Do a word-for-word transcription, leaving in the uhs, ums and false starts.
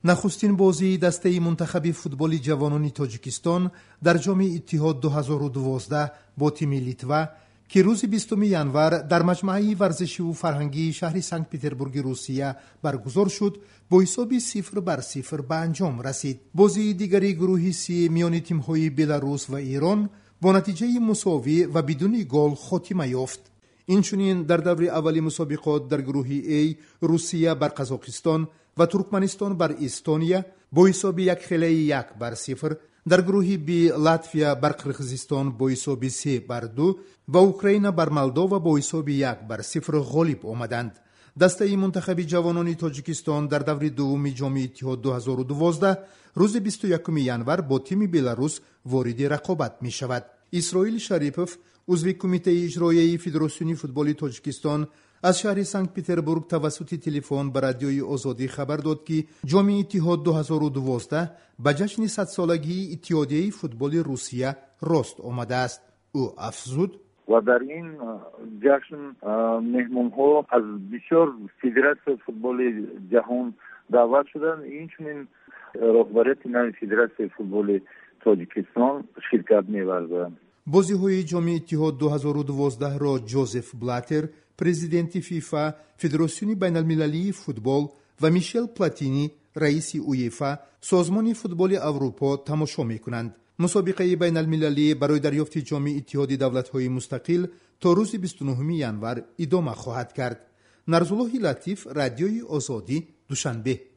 нахустин бозии дастаи мунтахаби футболи ҷавонони тоҷикистон дар ҷоми иттиҳод ду ҳазору дувоздаҳ бо тими Литва ки рӯзи бистуми январ дар маҷмӯаи варзишиву фарҳангии шаҳри Санкт-Петербурги Русия баргузор шуд, бо ҳисоби сифр бар сифр ба анҷом расид. бозии дигари гурӯҳи си миёни тимҳои Беларус ва Ирон бо натиҷаи мусовӣ ва бидуни гол хотима ёфт. инчунин дар даври аввали мусобиқот дар гурӯҳи А Русия бар Қазоқистон ва Туркманистон бар Эстония бо ҳисоби як хелаи як бар сифр, дар гурӯҳи Б Латвия бар Қирғизистон бо ҳисоби се бар ду ва Украина бар Молдова бо ҳисоби як бар сифр ғолиб омаданд. дастаи мунтахаби ҷавонони Тоҷикистон дар даври дуввуми ҷоми иттиҳод ду ҳазору дувоздаҳ рӯзи бисту якуми январ бо тими Беларус вориди рақобат мешавад. Исроил Шарипов, узви кумитаи иҷроияи Федерасиони футболи Тоҷикистон, аз шаҳри Санкт-Петербург тавассути телефон ба радиои Озодӣ хабар дод, ки ҷоми иттиҳод ду ҳазору дувоздаҳ ба ҷашни садсолагии Иттиҳодияи футболи Русия рост омадааст. ӯ афзуд: ва дар ин ҷашн меҳмонҳо аз бисёр федератсияи футболи ҷаҳон даъват шуданд. Инчунин роҳбарияти нави федератсияи футболи Тоҷикистон ширкат меварзанд. бозиҳои ҷоми иттиҳод ду ҳазору дувоздаҳро Ҷозеф Блатер, президенти ФИФА, Федерасиони байналмилалии футбол ва Мишел Платини, раиси УЕФА, созмони футболи Аврупо тамошо мекунанд. мусобиқаи байналмилалӣ барои дарёфти ҷоми иттиҳоди давлатҳои мустақил то рӯзи бисту нӯҳуми январ идома хоҳад кард. Нарзуллоҳи Латиф, радиои Озодӣ, Душанбе.